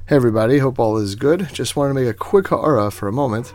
Hey everybody, hope all is good. Just wanted to make a quick ha'ara for a moment.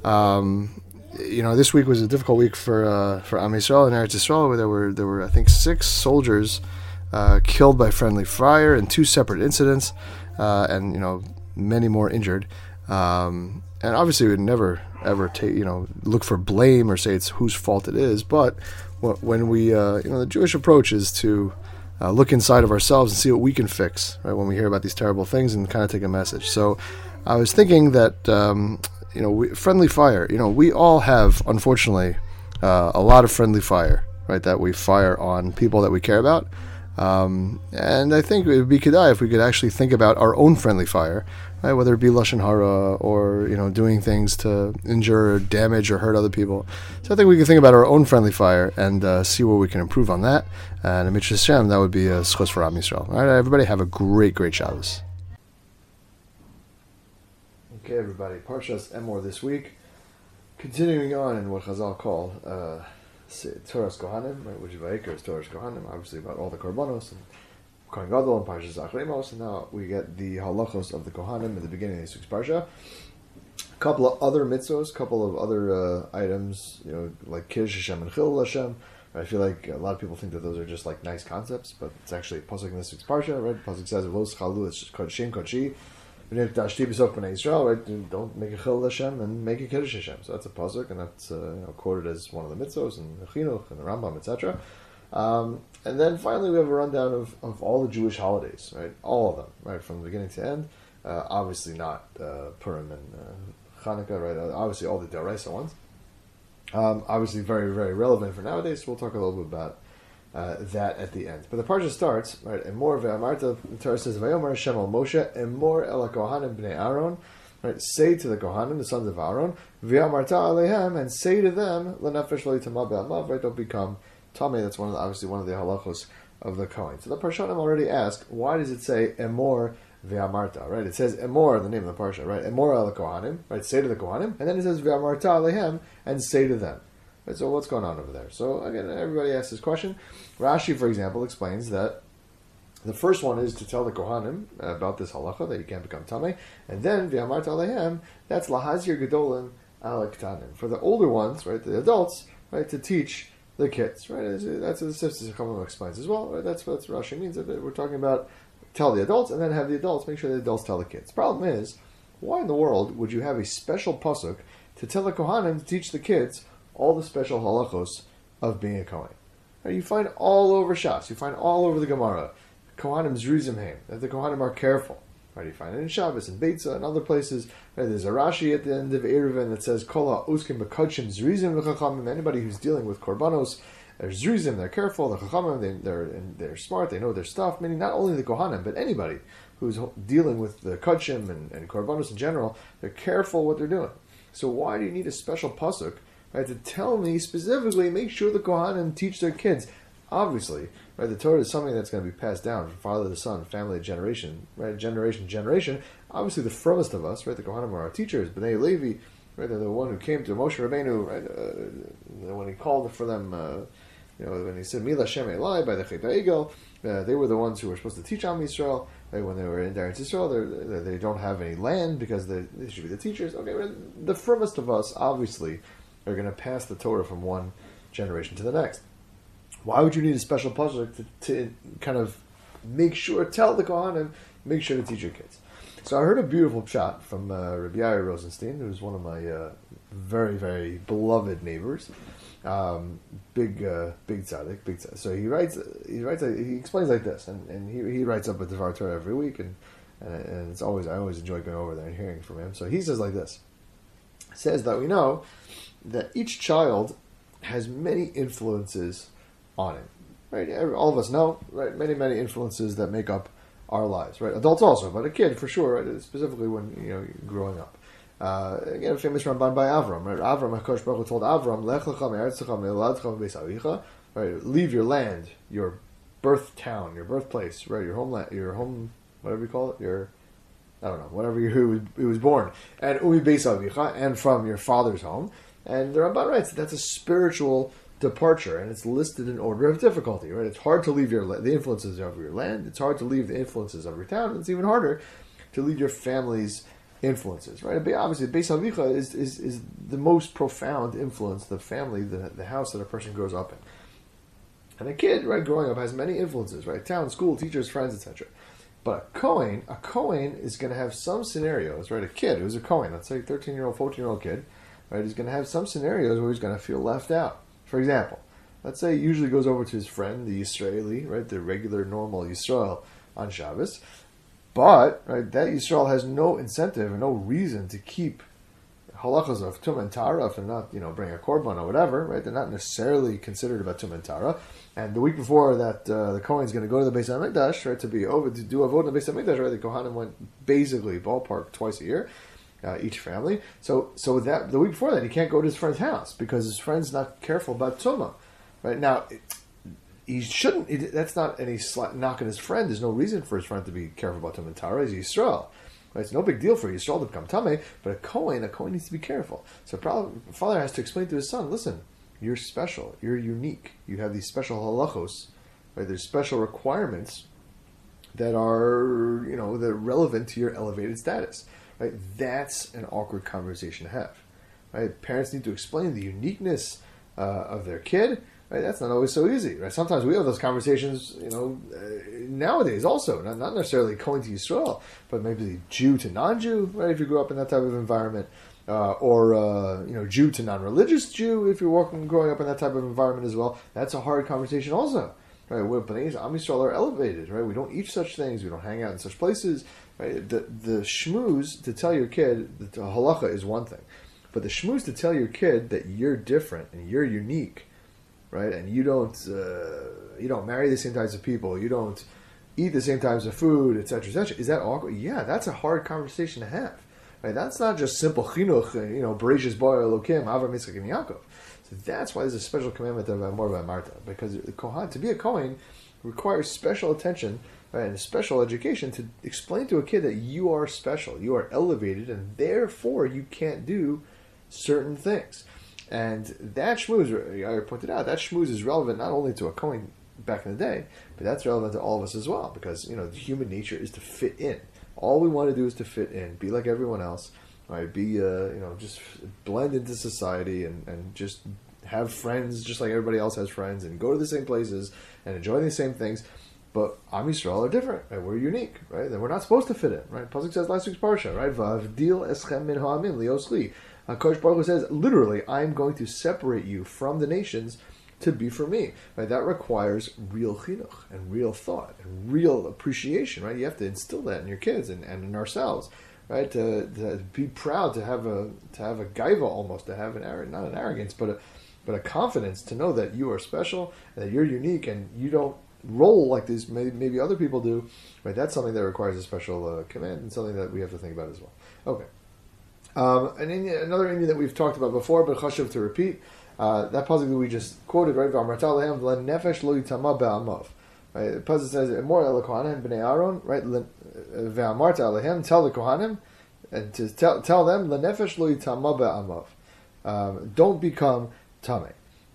This week was a difficult week for Am Yisrael and Eretz Yisrael, where there were I think 6 soldiers killed by friendly fire in 2 separate incidents, and many more injured. And obviously, we'd never ever look for blame or say it's whose fault it is. But when we the Jewish approach is to look inside of ourselves and see what we can fix, right, when we hear about these terrible things and kind of take a message. So I was thinking that, friendly fire, we all have, unfortunately, a lot of friendly fire, right, that we fire on people that we care about. And I think it would be kedai if we could actually think about our own friendly fire, right, whether it be lashon hara or doing things to injure or damage or hurt other people. So I think we can think about our own friendly fire and see where we can improve on that. And Amish Hashem, that would be a schos for Am Yisrael. All right, everybody, have a great Shabbos. Okay, everybody, Parshas Emor this week, continuing on in what Chazal call Toras Kohanim, right, which Vayikra is Toras Kohanim, obviously about all the Korbanos and Kohen Gadol and Parshas Achremos, and now we get the halachos of the Kohanim at the beginning of this week's Parsha. A couple of other mitzvos, a couple of other items, like Kiddush Hashem and Chilul Hashem. I feel like a lot of people think that those are just like nice concepts, but it's actually a pasuk in this week's Parsha, right? Pasuk says, "Lo schalu es kodshim kodshi." Right? Don't make a Chilul Hashem and make a Kiddush Hashem. So that's a pasuk, and that's quoted as one of the mitzvos in the Chinuch and the Rambam, etc. And then finally, we have a rundown of all the Jewish holidays, right? All of them, right, from the beginning to end. Obviously not Purim and Chanukah, right? Obviously all the D'oraisa ones. Obviously very, very relevant for nowadays. So we'll talk a little bit about that at the end. But the parsha starts, right? Emor ve'amarta, the Torah says, "Vayomer Hashem al Moshe, Emor el Kohanim bnei Aaron." Right? Say to the Kohanim, the sons of Aaron, ve'amarta alehem, and say to them, lenefesh lo yitama be'amav, right? Don't become tamei. That's obviously one of the halachos of the Kohen. So the Parshanim already asked, why does it say Emor ve'amarta? Right? It says Emor, the name of the parsha, right? Emor el Kohanim, right? Say to the Kohanim, and then it says ve'amarta alehem, and say to them. Right, so what's going on over there? So again, everybody asks this question. Rashi, for example, explains that the first one is to tell the Kohanim about this halacha, that you can't become tamei, and then v'amarta alehem, that's lahazir gedolim al ktanim. For the older ones, right, the adults, right, to teach the kids, right? That's what the Sifsei Chachamim explains as well. Right? That's what Rashi means. That we're talking about tell the adults and then have the adults make sure the adults tell the kids. Problem is, why in the world would you have a special pasuk to tell the Kohanim to teach the kids all the special halachos of being a Kohen? Right? You find all over Shas, you find all over the Gemara, Kohanim zrizim heim, that the Kohanim are careful. Right? You find it in Shabbos and Beitza and other places. Right? There's a Rashi at the end of Eruvin that says, "Kol ha'oskim b'kodshim zrizim v'chachamim." Anybody who's dealing with korbanos, they're zrizim, they're careful. The chachamim, they're smart, they know their stuff. Meaning not only the Kohanim, but anybody who's dealing with the kodshim and korbanos in general, they're careful what they're doing. So why do you need a special pasuk, right, to tell me specifically, make sure the Kohanim teach their kids? Obviously, right, the Torah is something that's going to be passed down from father to son, family to generation, right, generation to generation. Obviously, the frumest of us, right, the Kohanim are our teachers, Bnei Levi, right, they're the one who came to Moshe Rabbeinu, right, when he called for them, when he said Mila Shem Elai by the Chet HaEgel, they were the ones who were supposed to teach Am Yisrael. Right, when they were in Eretz Yisrael, they don't have any land because they should be the teachers. Okay, right, the frumest of us, obviously, are going to pass the Torah from one generation to the next. Why would you need a special pasuk to kind of make sure, tell the Kohanim, make sure to teach your kids? So I heard a beautiful shot from Rabbi Yair Rosenstein, who's one of my very, very beloved neighbors. Big tzaddik. So he explains like this, and he writes up a Devar Torah every week, and it's I always enjoy going over there and hearing from him. So he says like this. He says that we know that each child has many influences on him, right? All of us know, right? Many influences that make up our lives, right? Adults also, but a kid for sure, right? Specifically when growing up. Again, a famous Ramban by Avram, right? Avram, HaKadosh Baruch Hu told Avram, "Lech lecha me'eretzecha me'eladcha me'beis avicha," right? Leave your land, your birth town, your birthplace, right? Your homeland, your home, whatever you call it, whatever he was born, and umi beis avicha, and from your father's home. And the Ramban writes that's a spiritual departure, and it's listed in order of difficulty. Right? It's hard to leave the influences of your land. It's hard to leave the influences of your town. It's even harder to lead your family's influences, right? Obviously, Beis Havicha is the most profound influence, the family, the house that a person grows up in. And a kid, right, growing up has many influences, right? Town, school, teachers, friends, etc. But a Kohen is going to have some scenarios, right? A kid who's a Kohen, let's say 13-year-old, 14-year-old kid, right, is going to have some scenarios where he's going to feel left out. For example, let's say he usually goes over to his friend, the Israeli, right, the regular, normal Yisrael on Shabbos, but right, that Yisrael has no incentive and no reason to keep halachas of tum and tara if they're not, bring a korban or whatever, right? They're not necessarily considered about tum and tara. And the week before that, the Kohen is going to go to the Beis HaMikdash, right, to do avodah in the Beis HaMikdash, right? The Kohanim went basically ballpark twice a year, each family. So that the week before that, he can't go to his friend's house because his friend's not careful about tumah, right? Now, he shouldn't. That's not any knock on his friend. There's no reason for his friend to be careful about tum and tara. He's Yisrael. Right? It's no big deal for Yisrael to become tameh, but a Kohen needs to be careful. So a father has to explain to his son, listen, you're special. You're unique. You have these special halachos. Right? There's special requirements that are, that are relevant to your elevated status. Right? That's an awkward conversation to have. Right? Parents need to explain the uniqueness of their kid. Right? That's not always so easy. Right? Sometimes we have those conversations, nowadays also. Not necessarily Kohen to Yisrael, but maybe Jew to non-Jew, right? If you grew up in that type of environment. Or Jew to non-religious Jew, if you're growing up in that type of environment as well. That's a hard conversation also. Right? Where Bnei Am Yisrael are elevated, right? We don't eat such things, we don't hang out in such places. Right? The shmooze to tell your kid that halacha is one thing. But the shmooze to tell your kid that you're different and you're unique, right? And you don't marry the same types of people, you don't eat the same types of food, etc., etc. Is that awkward? Yeah, that's a hard conversation to have. Right? That's not just simple chinuch, Bereshis bara Elokim, Avram, Yitzchak, and Yaakov. So that's why there's a special commandment of Amor v'Amarta, because the Kohen, to be a Kohen, requires special attention, right, and special education to explain to a kid that you are special, you are elevated, and therefore you can't do certain things. And that shmooze, I pointed out, that shmooze is relevant not only to a Kohen back in the day, but that's relevant to all of us as well, because the human nature is to fit in. All we want to do is to fit in, be like everyone else, right? Be, just blend into society and just have friends just like everybody else has friends and go to the same places and enjoy the same things. But Am Yisrael are different, right? We're unique, right? And we're not supposed to fit in, right? Pasuk says last week's parsha, right? V'avdil eschem min ha'amim liosli. Kodesh Baruch Hu says, literally, I'm going to separate you from the nations to be for me. Right? That requires real chinuch and real thought and real appreciation, right? You have to instill that in your kids and in ourselves, right? To be proud, to have a gaiva almost, to have not an arrogance, but a confidence to know that you are special and that you're unique and you don't roll like these maybe other people do, right? That's something that requires a special command and something that we have to think about as well. Okay. Another Indian that we've talked about before, but chashuv to repeat, that pasuk that we just quoted, right? V'amarta lehem v'lenefesh lo yitama be'amav. Right? The pasuk says, "Emor el kohanim b'nei Aaron." Right? V'amarta lehem, tell the kohanim, and to tell them, "Lenefesh lo yitama be'amav." Don't become tamei.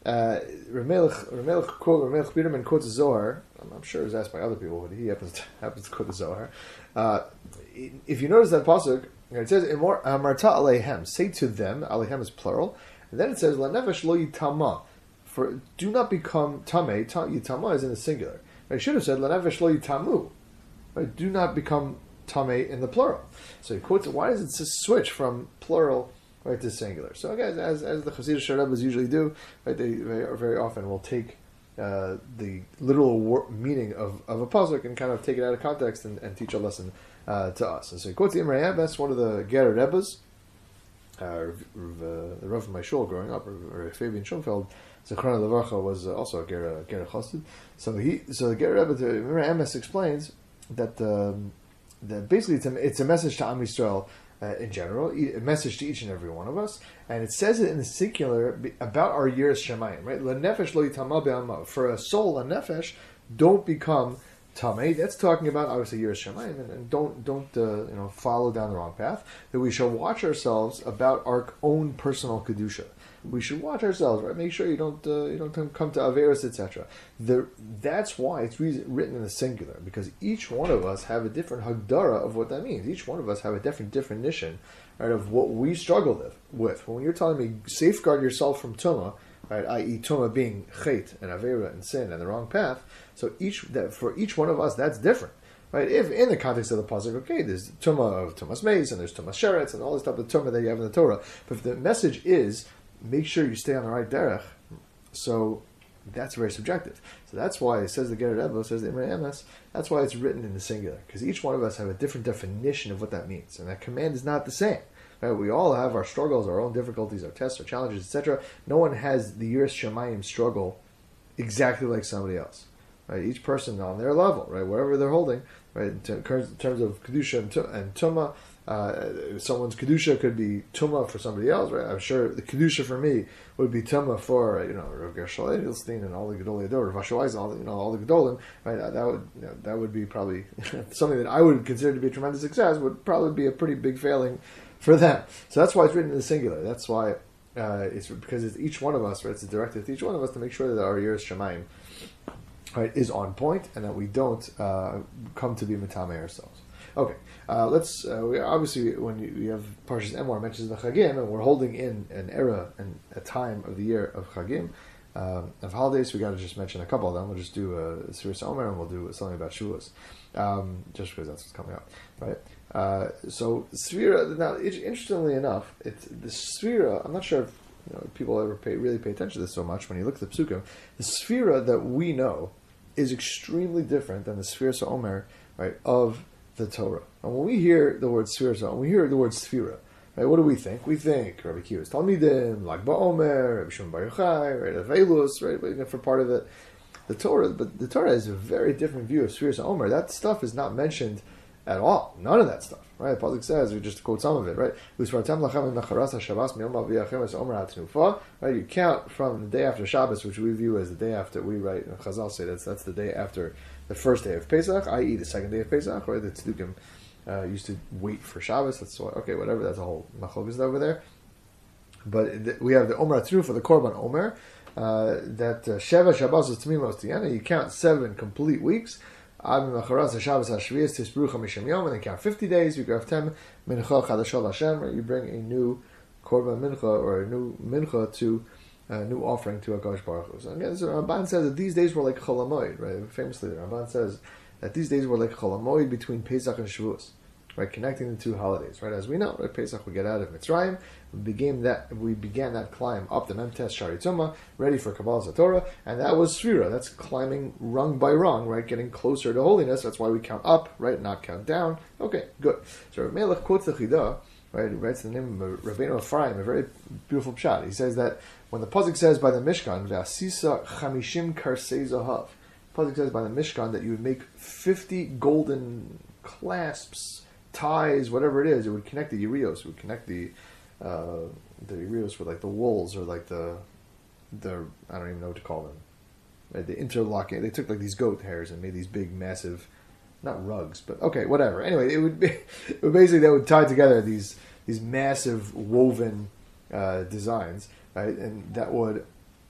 Ramelech Biderman quotes the Zohar. I'm sure it was asked by other people, but he happens to quote the Zohar. If you notice that pasuk, it says, "Emor amarta alehem." Say to them. Alehem is plural. And then it says, "Lanefesh lo yitama," for do not become tamei. Yitama is in the singular. I should have said, "Lanefesh lo yitamu." Right? Do not become tamei in the plural. So he quotes it. Why does it switch from plural right to singular? So again, as the Hasidic Rebbes usually do, right? They very often will take the literal meaning of a pasuk and kind of take it out of context and teach a lesson to us. And so he quotes the Imrei Emes, one of the Ger Rebbes. The Rav of my shul growing up, or Fabian Schoenfeld, Zechrona Levarcha, was also a Ger Chassid. So the Ger Rebbe, the Imrei Emes, explains that basically it's a message to Am Yisrael in general, a message to each and every one of us, and it says it in the singular about our years Shemayim, right? Lenefesh lo yitama be'amav. For a soul, a nefesh, don't become Tamei, that's talking about obviously Yiras Shamayim, and don't follow down the wrong path. That we shall watch ourselves about our own personal kedusha. We should watch ourselves, right? Make sure you don't come to averos, etc. That's why it's written in the singular, because each one of us have a different hagdara of what that means. Each one of us have a different definition, right, of what we struggle with. When you're telling me safeguard yourself from tumah, right, i.e. tumah being chait and avera and sin and the wrong path. So for each one of us, that's different, right? If in the context of the pasuk, okay, there's tumah of tumas meis and there's tumas sheretz and all this type of tumah that you have in the Torah. But if the message is make sure you stay on the right derech, so that's very subjective. So that's why it says the Gerer Rebbe, says the Imre Emes, that's why it's written in the singular, because each one of us have a different definition of what that means, and that command is not the same. Right? We all have our struggles, our own difficulties, our tests, our challenges, etc. No one has the Yiras Shamayim struggle exactly like somebody else. Right? Each person on their level, right, wherever they're holding, right, in terms of kedusha and tumah. Someone's kedusha could be tumah for somebody else, right? I'm sure the kedusha for me would be tumah for Rav Gershel Edelstein and all the Gedolei Ador, Rav Asher Weizmann, all the Gedolim, right? That would be probably something that I would consider to be a tremendous success. Would probably be a pretty big failing for them. So that's why it's written in the singular. That's why it's because it's each one of us, right? It's directed to each one of us to make sure that our Yiras Shamayim, right, is on point and that we don't come to be metamei ourselves. Okay, let's. Obviously, when you have Parshas Emor mentions the Chagim, and we're holding in an era and a time of the year of Chagim, of holidays. We got to just mention a couple of them. We'll just do Sfiras Omer, and we'll do something about Shavuos, just because that's what's coming up, right? So Sfira. Now, interestingly enough, it's the Sfira. I'm not sure if people ever really pay attention to this so much. When you look at the Psukim, the Sfira that we know is extremely different than the Sfiras Omer, right, of the Torah. And when we hear the word Sfira, we hear the word Sfira, right? What do we think? We think Rabbi Kiva's Talmidim, Lag BaOmer, Rabbi Shimon Bar Yochai, right? Avelus, right? For part of the Torah, but the Torah has a very different view of Sfira Omer. That stuff is not mentioned at all. None of that stuff, right? The pasuk says, we just quote some of it, right? Right? You count from the day after Shabbos, which we view as the day after. We write, Chazal say that's the day after the first day of Pesach, i.e. the second day of Pesach, right? The Tzedukim used to wait for Shabbos. That's why, okay, whatever. That's a whole machlokes over there. But we have the Omer Atru for the Korban Omer, that Sheva Shabbos is Tmimos Tiyana. You count 7 complete weeks. And then count 50 days. You grab 10 mincha chadashah Hashem. Right? You bring a new korban mincha or a new mincha to a new offering to HaKadosh Baruch Hu. So again, the Ramban says that these days were like Chol HaMoed. Right? Famously, the Ramban says that these days were like Chol HaMoed between Pesach and Shavuos. Right, connecting the two holidays. Right, as we know, right, Pesach we get out of Mitzrayim. We began that climb up the Memtes Shari Tumah, ready for Kabbalah Torah, and that was Sfira. That's climbing rung by rung, right, getting closer to holiness. That's why we count up, right, not count down. Okay, good. So Rav Melech quotes the Chidah, right, he writes the name of Rabbeinu Ephraim, a very beautiful pshat. He says that when the pasuk says by the Mishkan, V'asisa chamishim karsei zahav, the pasuk says by the Mishkan that you would make 50 golden clasps, ties, whatever it is, it would connect the Urios. It would connect the Urios with like the wools or like the I don't even know what to call them. Right? The interlocking. They took like these goat hairs and made these big, massive, not rugs, but okay, whatever. Anyway, it would basically they would tie together these massive woven designs, right? And that would.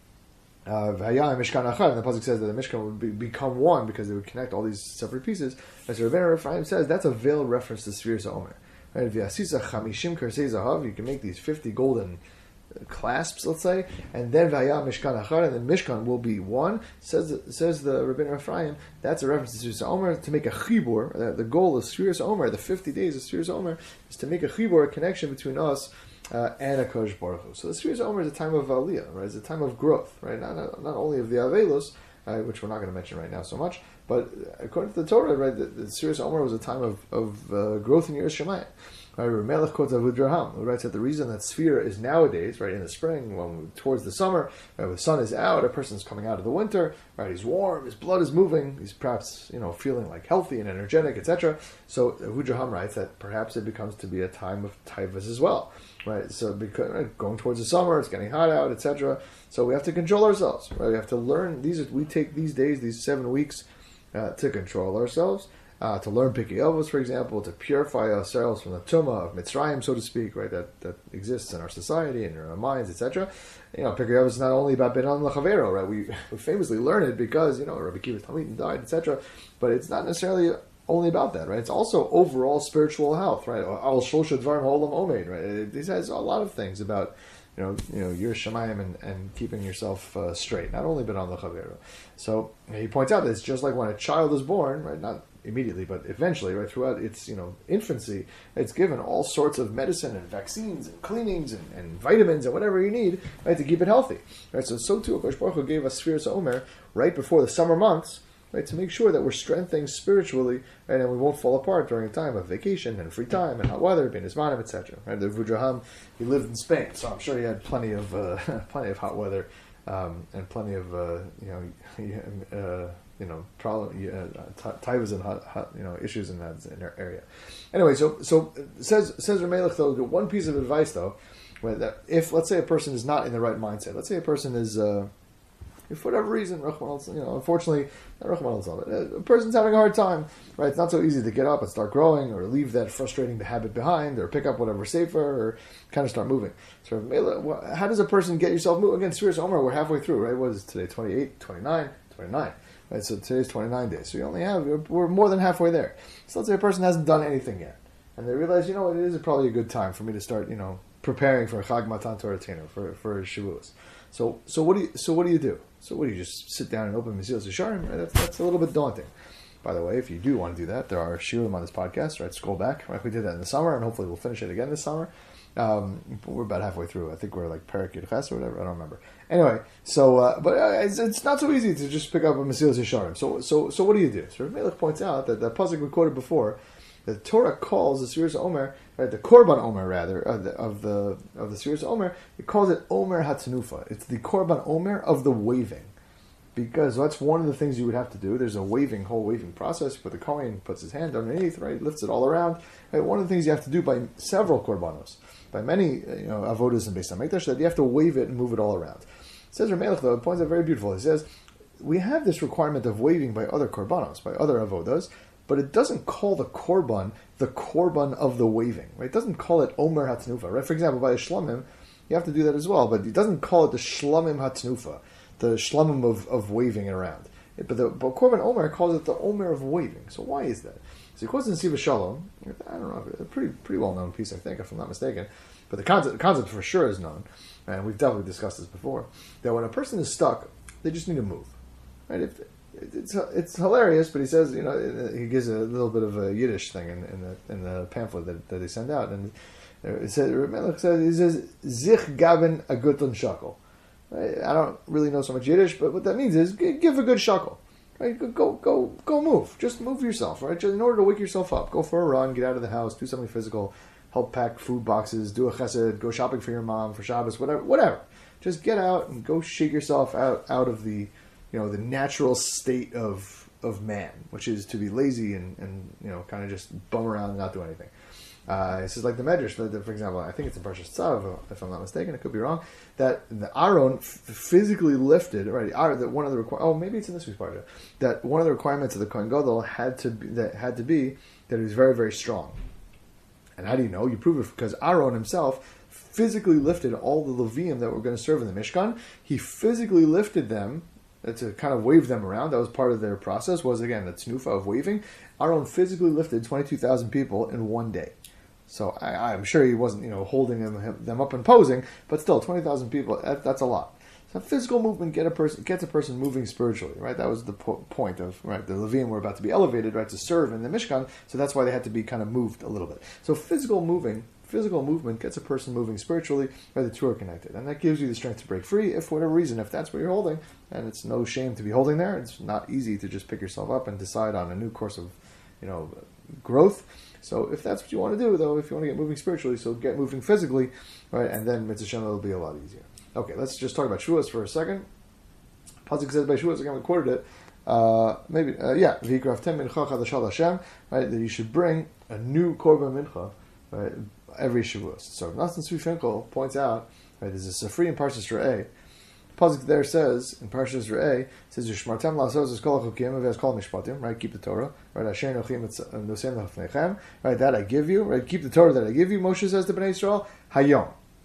Mishkan Achad, and the pasuk says that the Mishkan would become one because they would connect all these separate pieces. As Rabbeinu Ephraim says, that's a veiled reference to Sfiras Omer. Right? V'asisa chamishim karsei zahav, you can make these 50 golden clasps, let's say, and then V'haya Mishkan Achad, and the Mishkan will be one. Says the Rabbeinu Ephraim, that's a reference to Sfiras Omer, to make a chibur. The goal of Sfiras Omer, the 50 days of Sfiras Omer, is to make a chibur, a connection between us and HaKadosh Baruch Hu. So the Sfiras Omer is a time of Aliyah, right? It's a time of growth, right? Not only of the Avelus, which we're not going to mention right now so much, but according to the Torah, right, the Sfiras Omer was a time of growth in Yiras Shamayim. Right? Melech quotes Avudraham, who writes that the reason that Sfira is nowadays, right, in the spring, towards the summer, right, when the sun is out, a person's coming out of the winter, right, he's warm, his blood is moving, he's perhaps, feeling like healthy and energetic, etc. So Avudraham writes that perhaps it becomes to be a time of taivas as well. Right, so because going towards the summer, it's getting hot out, etc. So we have to control ourselves. Right, we have to learn. We take these days, these 7 weeks to control ourselves, to learn Pirkei Avos, for example, to purify ourselves from the tumah of Mitzrayim, so to speak, right? That exists in our society and in our minds, etc. Pirkei Avos is not only about Benan L'Chavero, right? We famously learn it because Rabbi Akiva Talmid died, etc. But it's not necessarily only about that, right? It's also overall spiritual health, right? Al Shosha Dvarim Ha'olam Omeid, right? This has a lot of things about your Shemayim and keeping yourself straight, not only Benan L'Chavero. So he points out that it's just like when a child is born, right? Not immediately, but eventually, right, throughout its infancy, it's given all sorts of medicine and vaccines and cleanings and vitamins and whatever you need, right, to keep it healthy, right? So too, HaKadosh Baruch Hu gave us Sfiras Omer right before the summer months, right, to make sure that we're strengthening spiritually, right, and we won't fall apart during a time of vacation and free time and hot weather, being Ismanim, etc. Right, the Vudraham, he lived in Spain, so I'm sure he had plenty of hot weather and plenty of taivas and hot issues in that area. Anyway, so says Ramelech, though, one piece of advice though, right, that if, let's say, a person is not in the right mindset, let's say a person is if for whatever reason, unfortunately, not Rahman al, but a person's having a hard time, right? It's not so easy to get up and start growing, or leave that frustrating habit behind, or pick up whatever safer, or kind of start moving. So, how does a person get yourself moving? Again, Sfiras Omer, we're halfway through, right? What is it today? 28, 29, 29. Right? So today's 29 days. So we're more than halfway there. So let's say a person hasn't done anything yet, and they realize, it is probably a good time for me to start, preparing for Chag Matan Torah Tenu, for Shavuos. So what do you do? So what do you just sit down and open Mesilas Yesharim? Right? That's a little bit daunting. By the way, if you do want to do that, there are shiurim on this podcast, right? Scroll back. Right? We did that in the summer, and hopefully we'll finish it again this summer. We're about halfway through. I think we're like Perek Yud Ches or whatever. I don't remember. Anyway, but it's not so easy to just pick up a Mesilas Yesharim. So what do you do? So Rav Melech points out that the pasuk we quoted before, the Torah calls the Sfiras Omer, right, the Korban Omer rather of the Sfiras Omer, it calls it Omer Hatzanufa. It's the Korban Omer of the waving, because that's one of the things you would have to do. There's a whole waving process. But the Kohen puts his hand underneath, right, lifts it all around. Right? One of the things you have to do by several Korbanos, by many avodas and Beis HaMikdash, that you have to wave it and move it all around. It says Ramelech, though, it points out very beautiful. He says we have this requirement of waving by other Korbanos, by other avodas, but it doesn't call the korban of the waving, right? It doesn't call it Omer Hatnufa, right? For example, by a shlamim, you have to do that as well, but it doesn't call it the shlamim Hatnufa, the shlamim of waving around. But Korban Omer calls it the Omer of waving. So why is that? So he quotes in Siva Shalom, I don't know, a pretty well-known piece, I think, if I'm not mistaken, but the concept for sure is known, and we've definitely discussed this before, that when a person is stuck, they just need to move, right? It's hilarious, but he says, he gives a little bit of a Yiddish thing in the pamphlet that they send out, and it says, he says, Zich gaben a gutun shakel. Right? I don't really know so much Yiddish, but what that means is give a good shakel. Right? Go move. Just move yourself, right? Just in order to wake yourself up. Go for a run, get out of the house, do something physical, help pack food boxes, do a chesed, go shopping for your mom for Shabbos, whatever. Just get out and go shake yourself out of the the natural state of man, which is to be lazy and kind of just bum around and not do anything. This is like the Medrash, for example, I think it's in Parshas Tzav, if I'm not mistaken, it could be wrong, that the Aaron physically lifted, right, that one of the maybe it's in this week's Parsha, that one of the requirements of the Kohen Gadol had to be that he was very, very strong. And how do you know? You prove it because Aaron himself physically lifted all the Leviim that were going to serve in the Mishkan. He physically lifted them to kind of wave them around. That was part of their process, was again the tznufa of waving. Aaron physically lifted 22,000 people in one day. So I'm sure he wasn't holding them up and posing, but still 20,000 people, that's a lot. So physical movement gets a person moving spiritually, right? That was the point of, right, the Leviim were about to be elevated, right, to serve in the Mishkan, so that's why they had to be kind of moved a little bit. So physical movement gets a person moving spiritually, right? The two are connected. And that gives you the strength to break free if for whatever reason, if that's what you're holding, and it's no shame to be holding there. It's not easy to just pick yourself up and decide on a new course of, growth. So if that's what you want to do, though, if you want to get moving spiritually, so get moving physically, right? And then Mitzvah Shem, it'll be a lot easier. Okay, let's just talk about Shavuos for a second. Pasuk says by Shavuos, again, we quoted it, V'yikraf tem mincha chadashal Hashem, right? That you should bring a new korban mincha, right, every Shavuos. So Nathan Tzvi Finkel points out, right, there's a Sifri in Parshas Re'eh. pasuk there says in Parshas Re'eh, it says Yishmartem la'asos es kol hachukim v'es kol mishpatim. Right, keep the Torah. Right, Asher nochim nosein lefnechem. Right, that I give you. Right, keep the Torah that I give you. Moshe says to Bnei Yisrael, Hayom,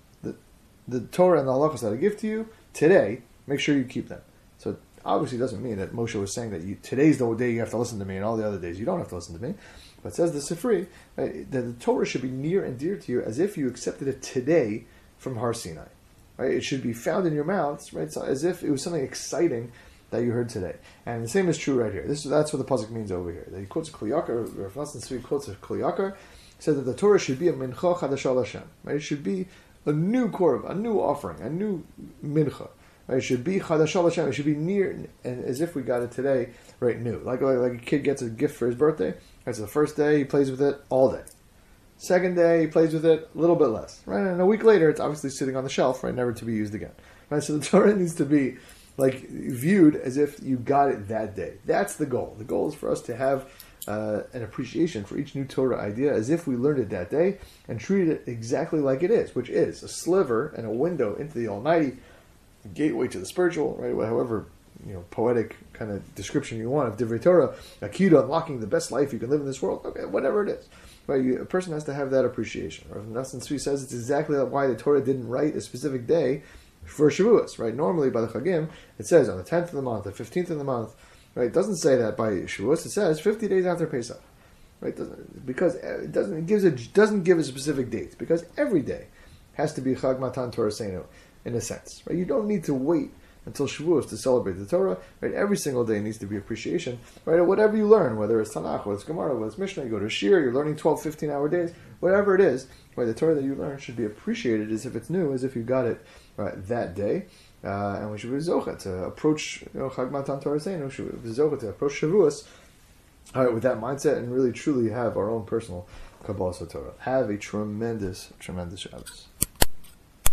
the Torah and the halachos that I give to you today. Make sure you keep them. So obviously, it doesn't mean that Moshe was saying that today's the day you have to listen to me, and all the other days you don't have to listen to me. But it says the Sifri, right, that the Torah should be near and dear to you as if you accepted it today from Har Sinai. Right? It should be found in your mouths, right? So as if it was something exciting that you heard today. And the same is true right here. That's what the pasuk means over here. That he quotes a Kli Yakar, Rav Nosson Tzvi quotes a Kli Yakar, says that the Torah should be a mincha chadasha l'Hashem. Right? It should be a new korban, a new offering, a new mincha. Right? It should be chadasha l'Hashem. It should be near, and as if we got it today, right? New, like a kid gets a gift for his birthday. Right? So the first day he plays with it all day. Second day, he plays with it a little bit less, right? And a week later, it's obviously sitting on the shelf, right, never to be used again, right? So the Torah needs to be like viewed as if you got it that day. That's the goal. The goal is for us to have an appreciation for each new Torah idea as if we learned it that day and treat it exactly like it is, which is a sliver and a window into the Almighty, a gateway to the spiritual, right? However, poetic kind of description you want of Divrei Torah, a key to unlocking the best life you can live in this world. Okay, whatever it is. Right, a person has to have that appreciation. Rav Nosson Tzvi says it's exactly why the Torah didn't write a specific day for Shavuos. Right, normally by the Chagim it says on the 10th of the month, the 15th of the month. Right, it doesn't say that by Shavuos. It says 50 days after Pesach. Right, because it doesn't give a specific date. Because every day has to be Chag Matan Torah Seinu in a sense. Right, you don't need to wait until Shavuos to celebrate the Torah. Right, every single day needs to be appreciation. Right, whatever you learn, whether it's Tanakh, whether it's Gemara, whether it's Mishnah, you go to Shir, you're learning 12, 15-hour days, whatever it is. Right, the Torah that you learn should be appreciated as if it's new, as if you got it that day. And we should be zocha to approach Chag Matan Torah Seinu. Should be zocha to approach Shavuos. All right, with that mindset, and really truly have our own personal Kabbalah Torah. Have a tremendous, tremendous Shabbos.